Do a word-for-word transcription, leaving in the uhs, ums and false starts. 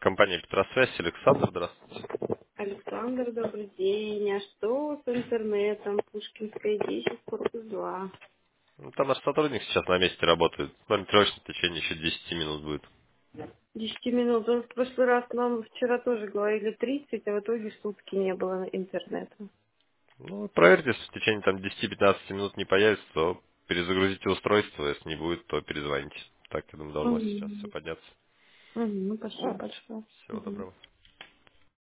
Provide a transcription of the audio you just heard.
Компания Петросвязь, Александр, здравствуйте. Александр, добрый день. А что с интернетом? Пушкинская десять, корпус два. Ну, там наш сотрудник сейчас на месте работает. Монтировочное в течение еще десяти минут будет. Десяти минут. Он в прошлый раз нам вчера тоже говорили тридцать, а в итоге сутки не было интернета. Ну, проверьте, если в течение там десяти-пятнадцати минут не появится, то перезагрузите устройство, если не будет, то перезвоните. Так, я думаю, должно сейчас все Угу. подняться. Угу. Ну, спасибо большое. Всего Угу. доброго.